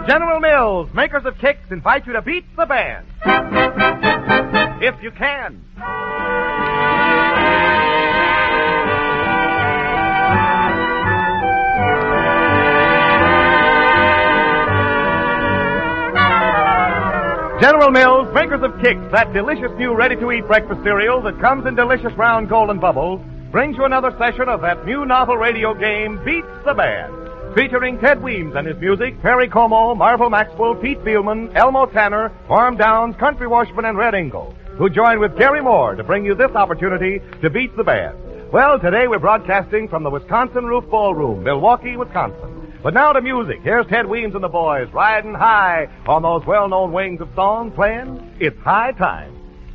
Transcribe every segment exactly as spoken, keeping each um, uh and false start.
General Mills, makers of kicks, invite you to beat the band. If you can. General Mills, makers of Kicks, that delicious new ready-to-eat breakfast cereal that comes in delicious round golden bubbles, brings you another session of that new novel radio game, Beats the Band, featuring Ted Weems and his music, Perry Como, Marvel Maxwell, Pete Fielman, Elmo Tanner, Farm Downs, Country Washburn, and Red Ingle, who join with Gary Moore to bring you this opportunity to beat the band. Well, today we're broadcasting from the Wisconsin Roof Ballroom, Milwaukee, Wisconsin. But now to music. Here's Ted Weems and the boys riding high on those well-known wings of song, playing It's High Time.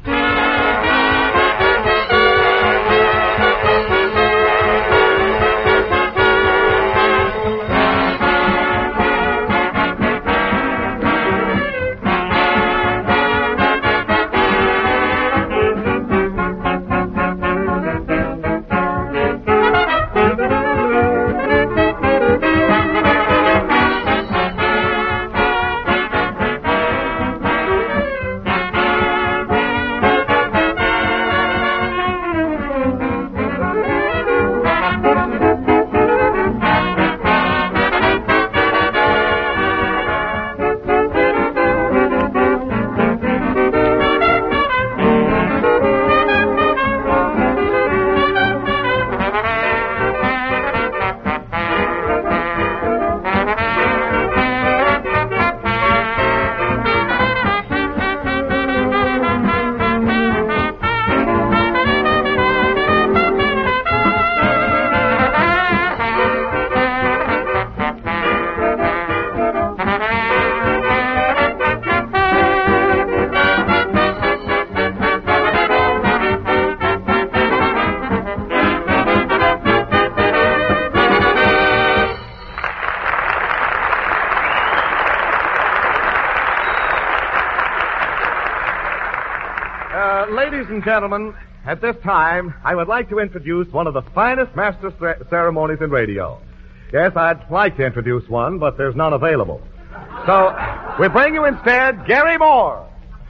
Ladies and gentlemen, at this time, I would like to introduce one of the finest master cer- ceremonies in radio. Yes, I'd like to introduce one, but there's none available. So, we bring you instead Gary Moore.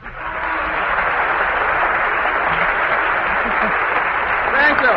Thank you.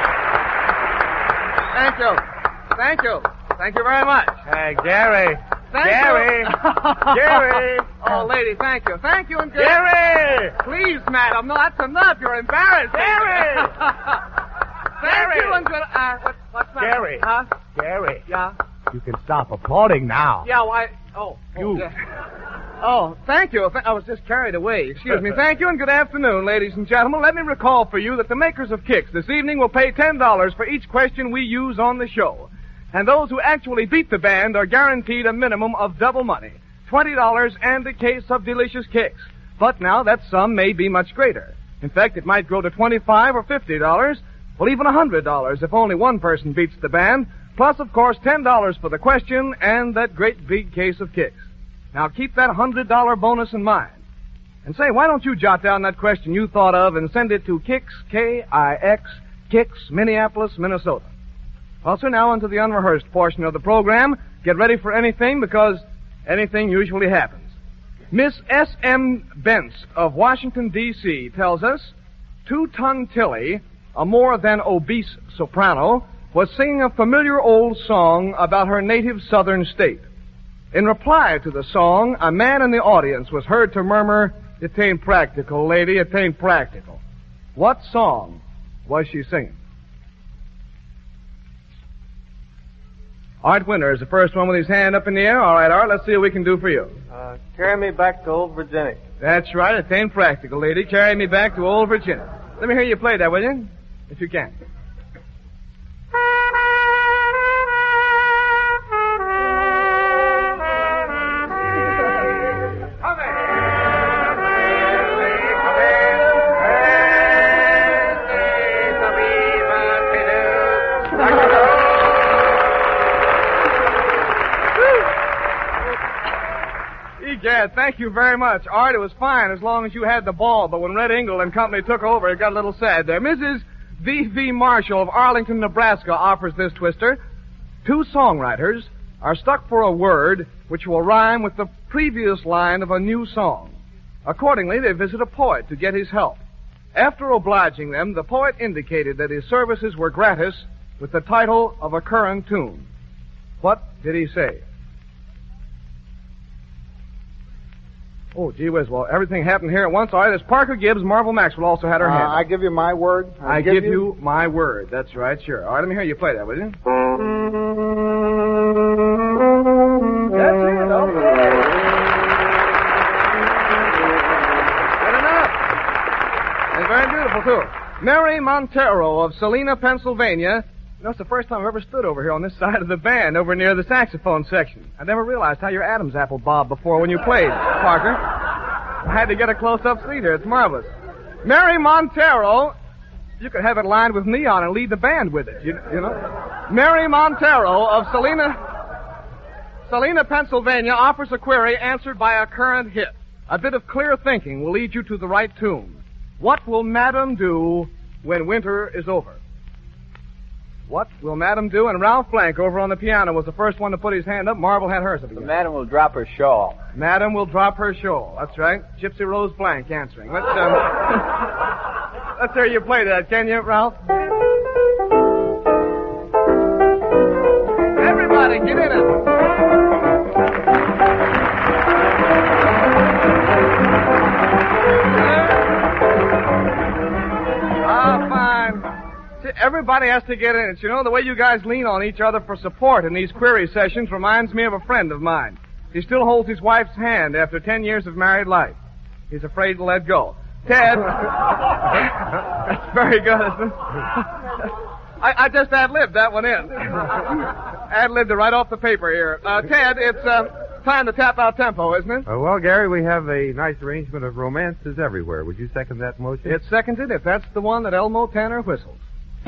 Thank you. Thank you. Thank you very much. Hey, Gary. Thank Gary. you. Gary. Oh, lady, thank you. Thank you and good. Gary. Please, madam. No, that's enough. You're embarrassed. Gary. Thank Gary. you and good. Uh, what, what's that? Gary. Huh? Gary. Yeah. You can stop applauding now. Yeah. Why? Oh. oh You. yeah. Oh, thank you. I was just carried away. Excuse me. Thank you and good afternoon, ladies and gentlemen. Let me recall for you that the makers of Kicks this evening will pay ten dollars for each question we use on the show. And those who actually beat the band are guaranteed a minimum of double money, twenty dollars and a case of delicious Kicks. But now that sum may be much greater. In fact, it might grow to twenty-five dollars or fifty dollars, well, even one hundred dollars if only one person beats the band, plus, of course, ten dollars for the question and that great big case of Kicks. Now, keep that one hundred dollars bonus in mind. And say, why don't you jot down that question you thought of and send it to Kicks, K I X, Kicks, Minneapolis, Minnesota. Also, now into the unrehearsed portion of the program. Get ready for anything, because anything usually happens. Miss S M Bentz of Washington, D C tells us, Two-Ton Tilly, a more than obese soprano, was singing a familiar old song about her native southern state. In reply to the song, a man in the audience was heard to murmur, "It ain't practical, lady, it ain't practical." What song was she singing? Art Winter is the first one with his hand up in the air. All right, Art, let's see what we can do for you. Uh, carry me back to old Virginia. That's right. It ain't practical, lady. Carry me back to old Virginia. Let me hear you play that, will you? If you can. Yeah, thank you very much. Art, it was fine as long as you had the ball, but when Red Ingle and company took over, it got a little sad there. Missus V V Marshall of Arlington, Nebraska offers this twister. Two songwriters, are stuck for a word which will rhyme with the previous line of a new song. Accordingly, they visit a poet to get his help. After obliging them, the poet indicated that his services were gratis with the title of a current tune. What did he say? Oh, gee whiz, well, everything happened here at once. All right, as Parker Gibbs, Marvel Maxwell also had her Uh, hand. I give you my word. I give you my word. That's right, sure. All right, let me hear you play that, will you? That's it, okay. Good enough. And very beautiful, too. Mary Montero of Salina, Pennsylvania. You know, it's the first time I've ever stood over here on this side of the band, over near the saxophone section. I never realized how your Adam's apple bobbed before when you played, Parker. I had to get a close-up seat here. It's marvelous. Mary Montero, you could have it lined with neon and lead the band with it, you, you know. Mary Montero of Salina, Salina, Pennsylvania, offers a query answered by a current hit. A bit of clear thinking will lead you to the right tune. What will Madam do when winter is over? What will Madam do? And Ralph Blank over on the piano was the first one to put his hand up. Marvel had hers at the beginning. Madam will drop her shawl. Madam will drop her shawl. That's right. Gypsy Rose Blank answering. Let's, um, let's hear you play that, can you, Ralph? Everybody, get in it. Ah, fine. Everybody has to get in it. You know, the way you guys lean on each other for support in these query sessions reminds me of a friend of mine. He still holds his wife's hand after ten years of married life. He's afraid to let go. Ted. That's very good, isn't it? I, I just ad-libbed that one in. Ad-libbed it right off the paper here. Uh, Ted, it's uh, time to tap out tempo, isn't it? Uh, well, Gary, we have a nice arrangement of Romances Everywhere. Would you second that motion? It's seconded if that's the one that Elmo Tanner whistles.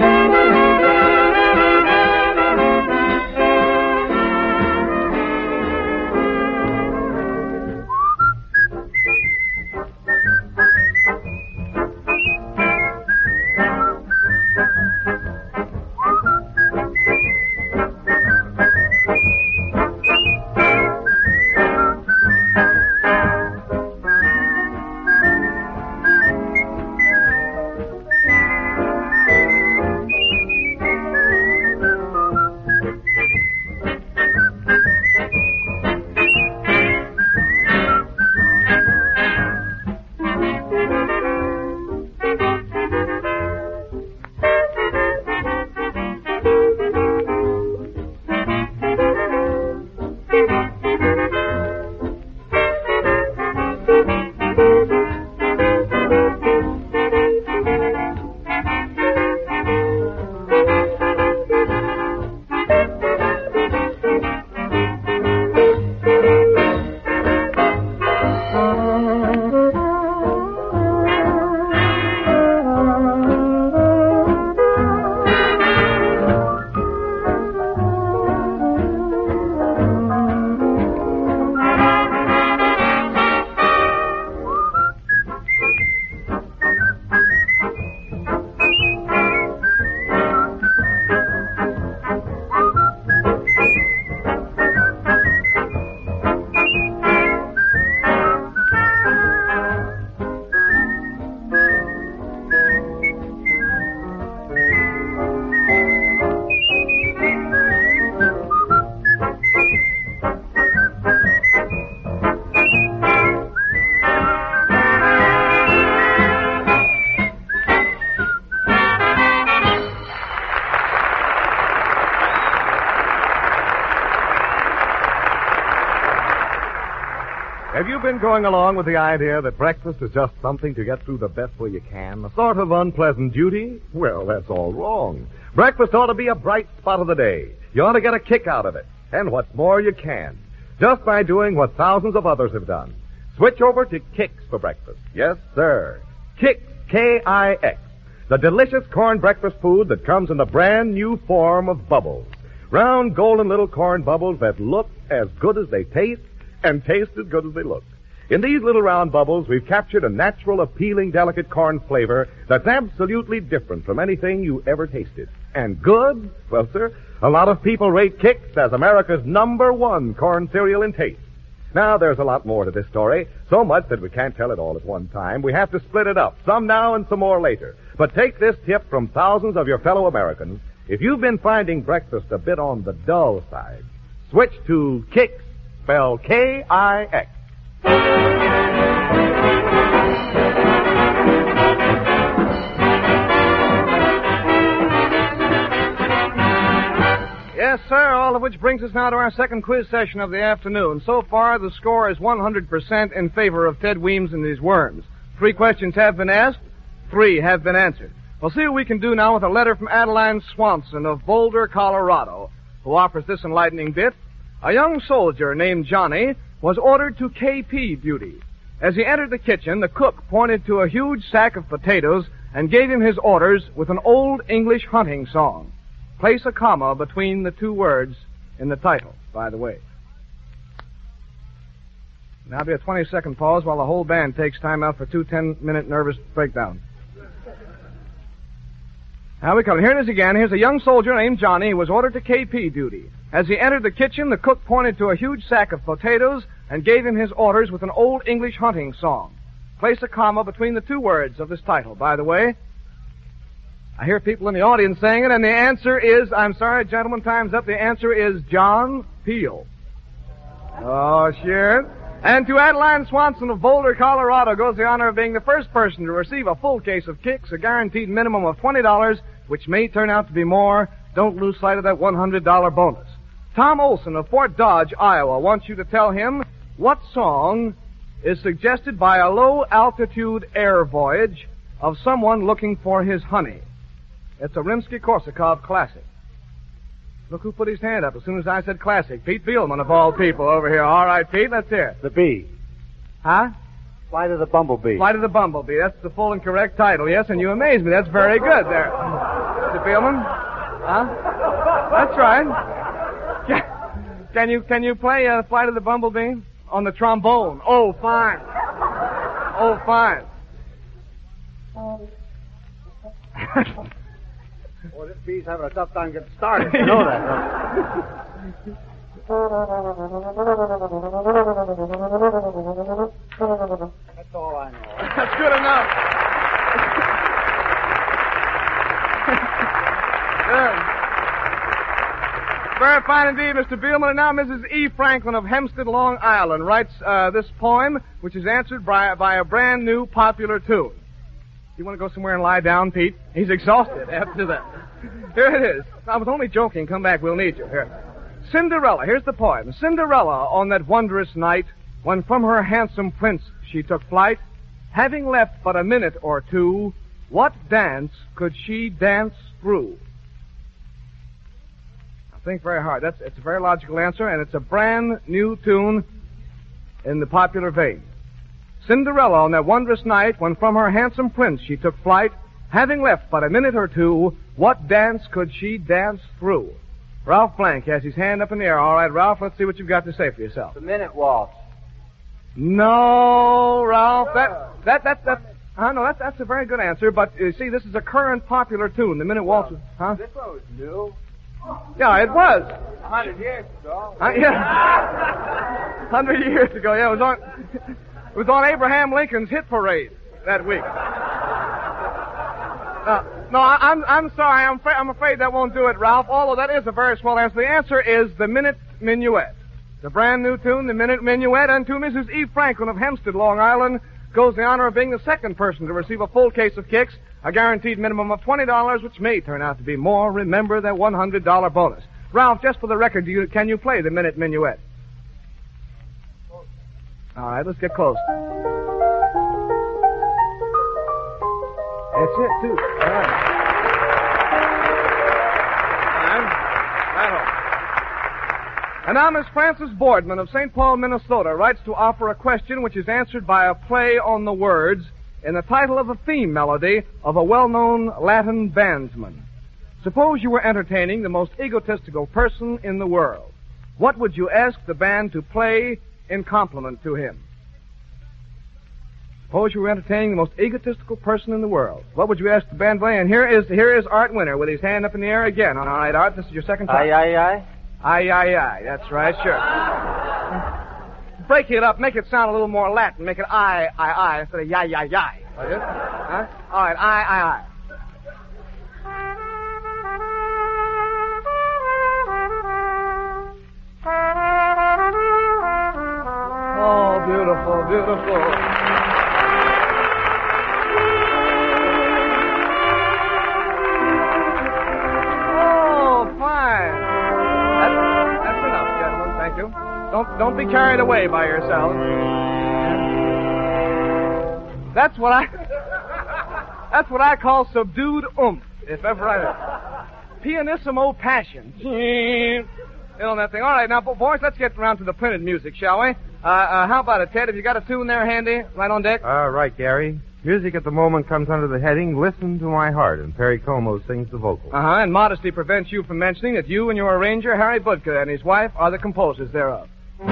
Have you been going along with the idea that breakfast is just something to get through the best way you can? A sort of unpleasant duty? Well, that's all wrong. Breakfast ought to be a bright spot of the day. You ought to get a kick out of it. And what's more, you can. Just by doing what thousands of others have done. Switch over to Kix for breakfast. Yes, sir. Kix, K I X. The delicious corn breakfast food that comes in the brand new form of bubbles. Round, golden little corn bubbles that look as good as they taste and taste as good as they look. In these little round bubbles, we've captured a natural, appealing, delicate corn flavor that's absolutely different from anything you ever tasted. And good? Well, sir, a lot of people rate Kix as America's number one corn cereal in taste. Now, there's a lot more to this story, so much that we can't tell it all at one time. We have to split it up, some now and some more later. But take this tip from thousands of your fellow Americans. If you've been finding breakfast a bit on the dull side, switch to Kix, spelled K I X. Yes, sir, all of which brings us now to our second quiz session of the afternoon. So far, the score is one hundred percent in favor of Ted Weems and his worms. Three questions have been asked, three have been answered. We'll see what we can do now with a letter from Adeline Swanson of Boulder, Colorado, who offers this enlightening bit. A young soldier named Johnny was ordered to K P duty. As he entered the kitchen, the cook pointed to a huge sack of potatoes and gave him his orders with an old English hunting song. Place a comma between the two words in the title, by the way. Now be a twenty-second pause while the whole band takes time out for two ten-minute nervous breakdowns. Now we come. Here it is again. Here's a young soldier named Johnny who was ordered to K P duty. As he entered the kitchen, the cook pointed to a huge sack of potatoes and gave him his orders with an old English hunting song. Place a comma between the two words of this title, by the way. I hear people in the audience saying it, and the answer is, I'm sorry, gentlemen, time's up. The answer is John Peel. Oh, sure. And to Adeline Swanson of Boulder, Colorado, goes the honor of being the first person to receive a full case of Kix, a guaranteed minimum of twenty dollars, which may turn out to be more. Don't lose sight of that one hundred dollars bonus. Tom Olson of Fort Dodge, Iowa, wants you to tell him what song is suggested by a low-altitude air voyage of someone looking for his honey. It's a Rimsky-Korsakov classic. Look who put his hand up as soon as I said classic. Pete Bielman, of all people, over here. All right, Pete, let's hear it. The Bee. Huh? Flight of the Bumblebee. Flight of the Bumblebee. That's the full and correct title, yes, and you amaze me. That's very good there. Mister Bielman? Huh? That's right. Can, can you can you play uh, Flight of the Bumblebee on the trombone? Oh, fine. Oh, fine. Boy, this bee's having a tough time getting started. You know that, huh? That's all I know. That's good enough. Good. Very fine indeed, Mister Bielman. And now Missus E. Franklin of Hempstead, Long Island, writes uh, this poem, which is answered by, by a brand new popular tune. You want to go somewhere and lie down, Pete? He's exhausted after that. Here it is. I was only joking. Come back. We'll need you. Here. Cinderella. Here's the poem. Cinderella, on that wondrous night, when from her handsome prince she took flight, having left but a minute or two, what dance could she dance through? Now think very hard. That's, it's a very logical answer, and it's a brand new tune in the popular vein. Cinderella, on that wondrous night, when from her handsome prince she took flight, having left but a minute or two, what dance could she dance through? Ralph Blank has his hand up in the air. All right, Ralph, let's see what you've got to say for yourself. The Minute Waltz. No, Ralph, that, that, that, that, I know, that's, that's a very good answer, but you see, this is a current popular tune, the Minute Waltz. Huh? This one was new. Yeah, it was. A hundred years ago. Uh, yeah. Hundred years ago, yeah, it was on, it was on Abraham Lincoln's hit parade that week. Uh, no, I, I'm I'm sorry. I'm, fra- I'm afraid that won't do it, Ralph, although that is a very swell answer. The answer is the Minute Minuet. The brand new tune, the Minute Minuet, and to Missus E. Franklin of Hempstead, Long Island, goes the honor of being the second person to receive a full case of Kix, a guaranteed minimum of twenty dollars, which may turn out to be more. Remember that one hundred dollars bonus. Ralph, just for the record, do you, can you play the Minute Minuet? All right, let's get close. That's it, too. All right. And now Miss Frances Boardman of Saint Paul, Minnesota, writes to offer a question which is answered by a play on the words in the title of a theme melody of a well-known Latin bandsman. Suppose you were entertaining the most egotistical person in the world. What would you ask the band to play in compliment to him? Suppose you were entertaining the most egotistical person in the world. What would you ask the band play? And here is here is Art Winter with his hand up in the air again. All right, Art, this is your second time. Aye, aye, aye. Aye, aye, aye. That's right, sure. Break it up. Make it sound a little more Latin. Make it aye, aye, aye instead of yai, yai, yai. Huh? All right, aye, aye, aye. Oh, beautiful, beautiful. Oh, fine. That's, that's enough, gentlemen. Thank you. Don't don't be carried away by yourselves. That's what I That's what I call subdued oomph, if ever I pianissimo passion. You know that thing. All right, now, boys, let's get around to the printed music, shall we? Uh, uh, how about it, Ted? Have you got a tune there handy, right on deck? All right, Gary. Music at the moment comes under the heading Listen to My Heart, and Perry Como sings the vocals. Uh-huh, and modesty prevents you from mentioning that you and your arranger, Harry Budka, and his wife are the composers thereof.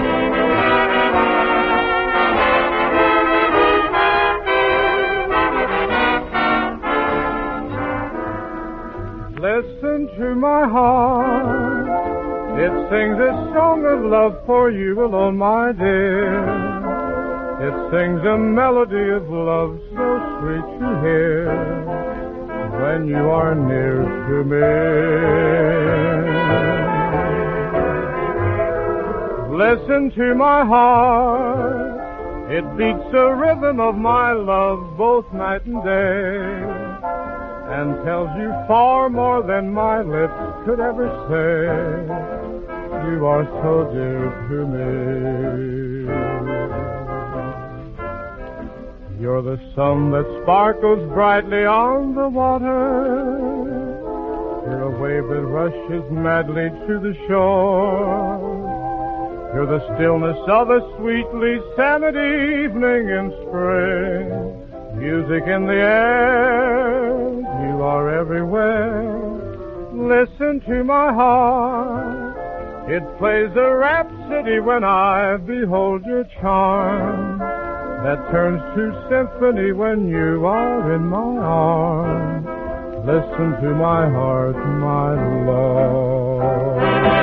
Listen to my heart. It sings a song of love for you alone, my dear. It sings a melody of love so sweet to hear when you are near to me. Listen to my heart. It beats the rhythm of my love both night and day, and tells you far more than my lips could ever say. You are so dear to me. You're the sun that sparkles brightly on the water. You're a wave that rushes madly to the shore. You're the stillness of a sweetly scented evening in spring. Music in the air. You are everywhere. Listen to my heart. It plays a rhapsody when I behold your charm, that turns to symphony when you are in my arms. Listen to my heart, my love.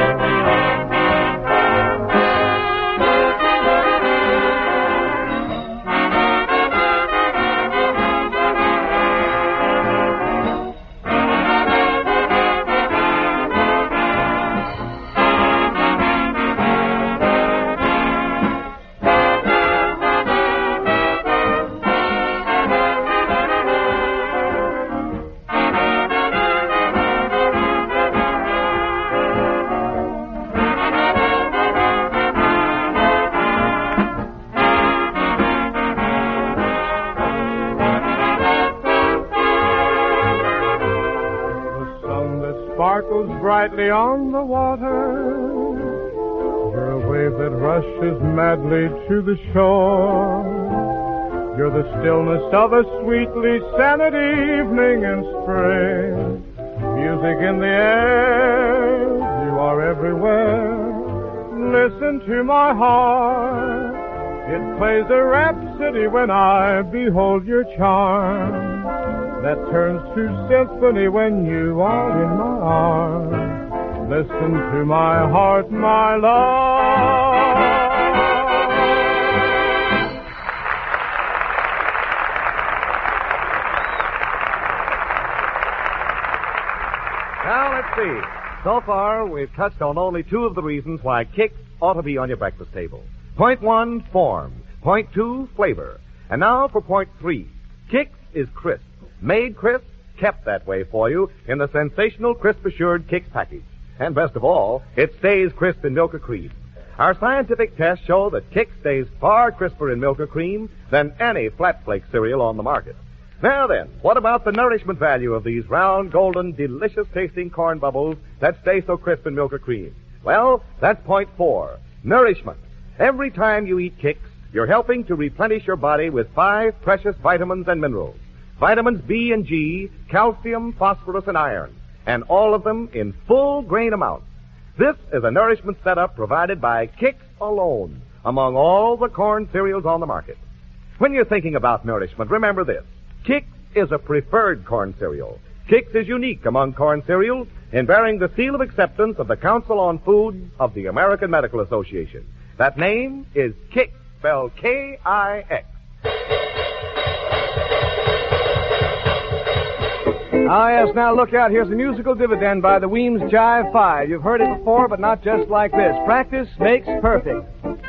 Sparkles brightly on the water. You're a wave that rushes madly to the shore. You're the stillness of a sweetly scented evening in spring. Music in the air. You are everywhere. Listen to my heart. It plays a rhapsody when I behold your charm, that turns to symphony when you are in my arms. Listen to my heart, my love. Now, let's see. So far, we've touched on only two of the reasons why Kix ought to be on your breakfast table. Point one, form. Point two, flavor. And now for point three. Kix is crisp. Made crisp, kept that way for you in the sensational Crisp Assured Kix package. And best of all, it stays crisp in milk or cream. Our scientific tests show that Kix stays far crisper in milk or cream than any flat flake cereal on the market. Now then, what about the nourishment value of these round, golden, delicious-tasting corn bubbles that stay so crisp in milk or cream? Well, that's point four, nourishment. Every time you eat Kix, you're helping to replenish your body with five precious vitamins and minerals. Vitamins B and G, calcium, phosphorus, and iron, and all of them in full grain amounts. This is a nourishment setup provided by Kix alone among all the corn cereals on the market. When you're thinking about nourishment, remember this. Kix is a preferred corn cereal. Kix is unique among corn cereals in bearing the seal of acceptance of the Council on Food of the American Medical Association. That name is Kix, spelled K I X. Ah, yes, now look out. Here's the musical dividend by the Weems Jive Five. You've heard it before, but not just like this. Practice makes perfect.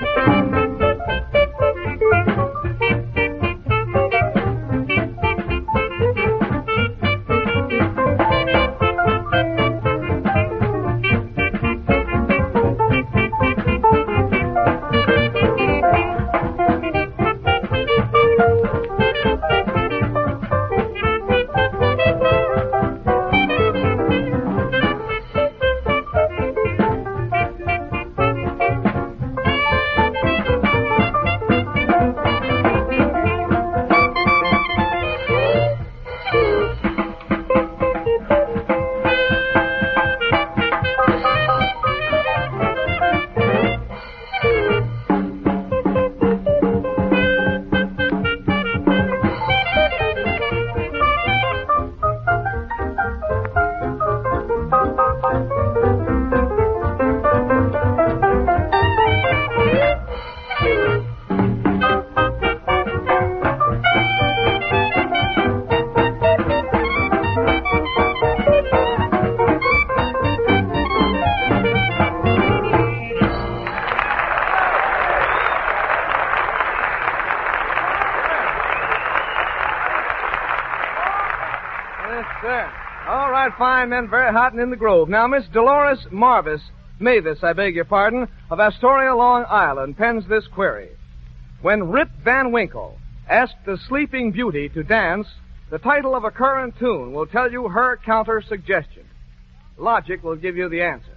All right, fine men, very hot and in the grove. Now, Miss Dolores Marvis, Mavis, I beg your pardon, of Astoria, Long Island, pens this query. When Rip Van Winkle asked the Sleeping Beauty to dance, the title of a current tune will tell you her counter-suggestion. Logic will give you the answer.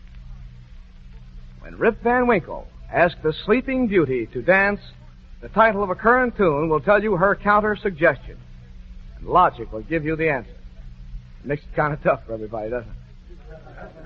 When Rip Van Winkle asked the Sleeping Beauty to dance, the title of a current tune will tell you her counter-suggestion. And logic will give you the answer. It makes it kind of tough for everybody, doesn't it?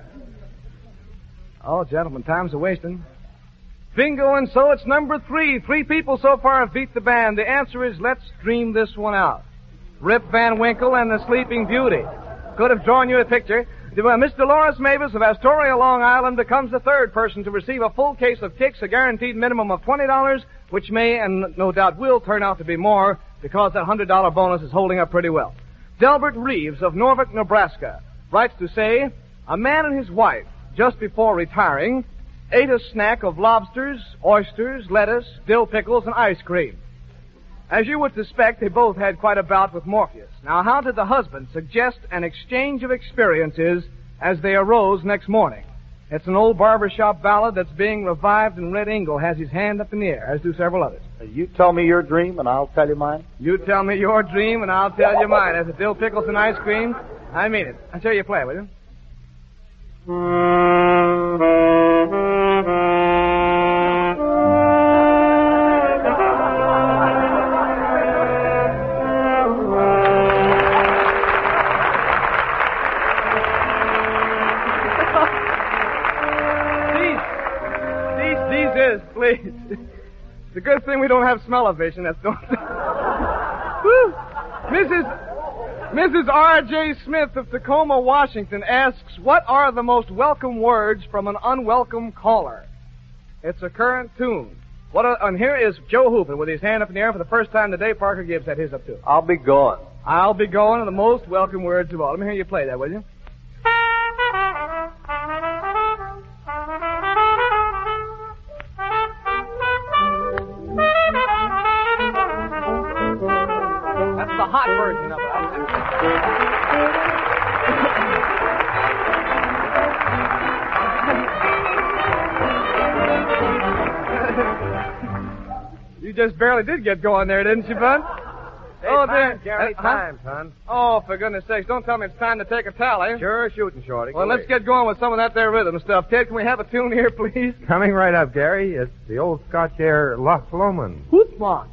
Oh, gentlemen, time's a-wasting. Bingo, and so it's number three. Three people so far have beat the band. The answer is, let's dream this one out. Rip Van Winkle and the Sleeping Beauty. Could have drawn you a picture. Miss Dolores Mavis of Astoria, Long Island, becomes the third person to receive a full case of Kix, a guaranteed minimum of twenty dollars, which may and no doubt will turn out to be more because that one hundred dollars bonus is holding up pretty well. Delbert Reeves of Norfolk, Nebraska, writes to say, a man and his wife, just before retiring, ate a snack of lobsters, oysters, lettuce, dill pickles, and ice cream. As you would suspect, they both had quite a bout with Morpheus. Now, how did the husband suggest an exchange of experiences as they arose next morning? It's an old barbershop ballad that's being revived, and Red Ingle has his hand up in the air, as do several others. You tell me your dream, and I'll tell you mine. You tell me your dream, and I'll tell you mine. As a dill pickles and ice cream, I mean it. I'll show you a play, will you? Please. It's a good thing we don't have smell-o-vision. That's don't. Missus Missus R J Smith of Tacoma, Washington asks, what are the most welcome words from an unwelcome caller? It's a current tune. What? A, and here is Joe Hooper with his hand up in the air for the first time today. Parker Gibbs had his up too. I'll be going. I'll be going are the most welcome words of all. Let me hear you play that, will you? That's the hot version of it. You just barely did get going there, didn't you, Bud? Hey, oh, time, there. Gary, uh, time, son. Oh, for goodness sakes, don't tell me it's time to take a tally. Sure, shooting, Shorty. Well, Go let's ahead. get going with some of that there rhythm stuff. Ted, can we have a tune here, please? Coming right up, Gary. It's the old Scotch air Loch Lomond. Whoop, on.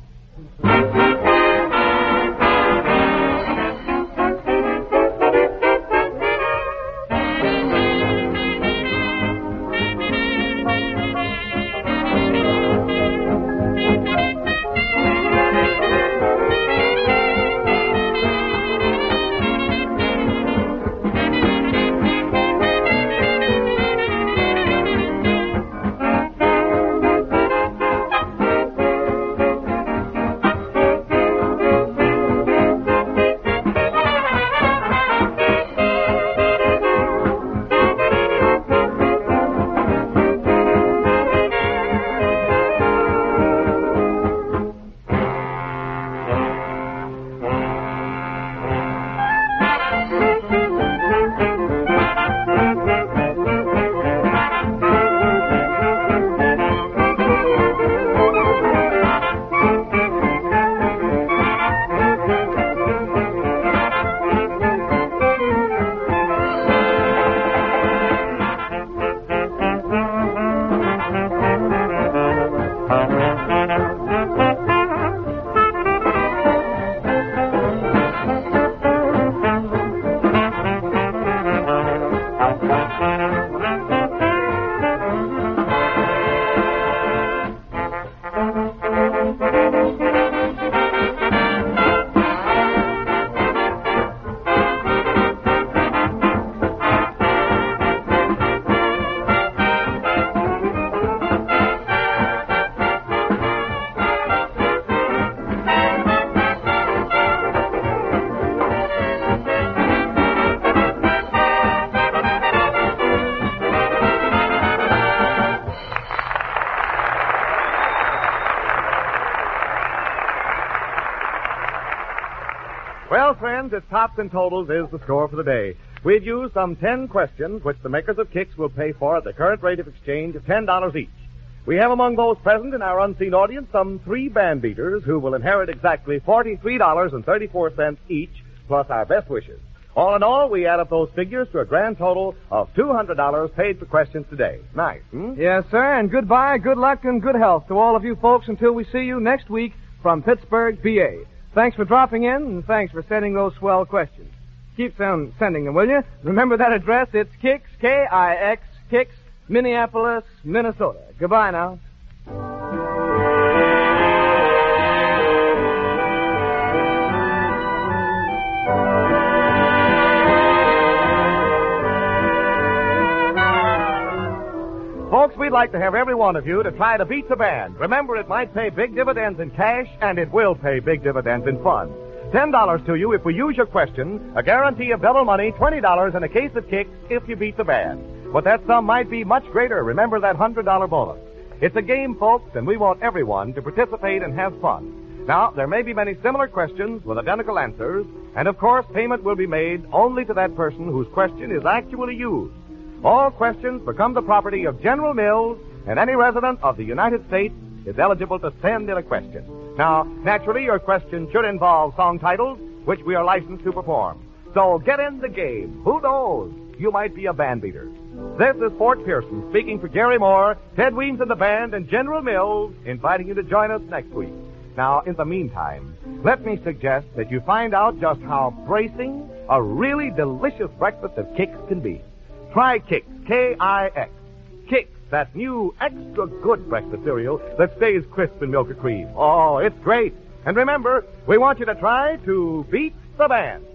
Well, friends, it's tops and totals is the score for the day. We've used some ten questions which the makers of Kicks will pay for at the current rate of exchange of ten dollars each. We have among those present in our unseen audience some three band beaters who will inherit exactly forty-three dollars and thirty-four cents each, plus our best wishes. All in all, we add up those figures to a grand total of two hundred dollars paid for questions today. Nice, hmm? Yes, sir, and goodbye, good luck, and good health to all of you folks until we see you next week from Pittsburgh, P A. Thanks for dropping in, and thanks for sending those swell questions. Keep um, sending them, will you? Remember that address? It's Kicks, K I X, Kicks, Minneapolis, Minnesota. Goodbye now. Folks, we'd like to have every one of you to try to beat the band. Remember, it might pay big dividends in cash, and it will pay big dividends in fun. ten dollars to you if we use your question, a guarantee of double money, twenty dollars, and a case of Kicks if you beat the band. But that sum might be much greater. Remember that one hundred dollars bonus. It's a game, folks, and we want everyone to participate and have fun. Now, there may be many similar questions with identical answers, and of course, payment will be made only to that person whose question is actually used. All questions become the property of General Mills, and any resident of the United States is eligible to send in a question. Now, naturally, your question should involve song titles, which we are licensed to perform. So get in the game. Who knows? You might be a band beater. This is Fort Pearson speaking for Gary Moore, Ted Weems and the band, and General Mills, inviting you to join us next week. Now, in the meantime, let me suggest that you find out just how bracing a really delicious breakfast of Kicks can be. Try Kicks, K I X. Kicks, that new extra good breakfast cereal that stays crisp in milk or cream. Oh, it's great. And remember, we want you to try to beat the band.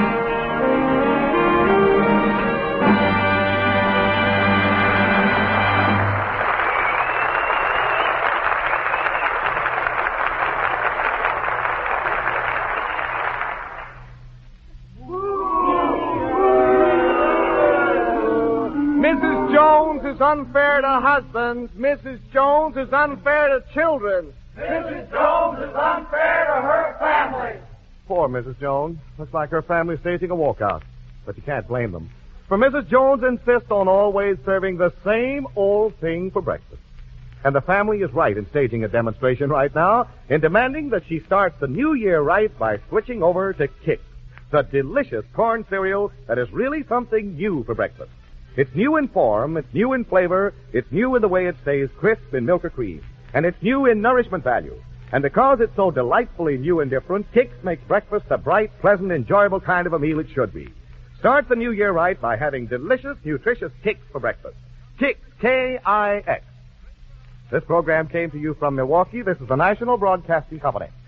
Missus Jones is unfair to husbands. Missus Jones is unfair to children. Missus Jones is unfair to her family. Poor Missus Jones. Looks like her family's staging a walkout. But you can't blame them. For Missus Jones insists on always serving the same old thing for breakfast. And the family is right in staging a demonstration right now in demanding that she starts the new year right by switching over to Kicks, the delicious corn cereal that is really something new for breakfast. It's new in form, it's new in flavor, it's new in the way it stays crisp in milk or cream, and it's new in nourishment value. And because it's so delightfully new and different, Kicks makes breakfast the bright, pleasant, enjoyable kind of a meal it should be. Start the new year right by having delicious, nutritious Kicks for breakfast. Kicks, K I X. This program came to you from Milwaukee. This is the National Broadcasting Company.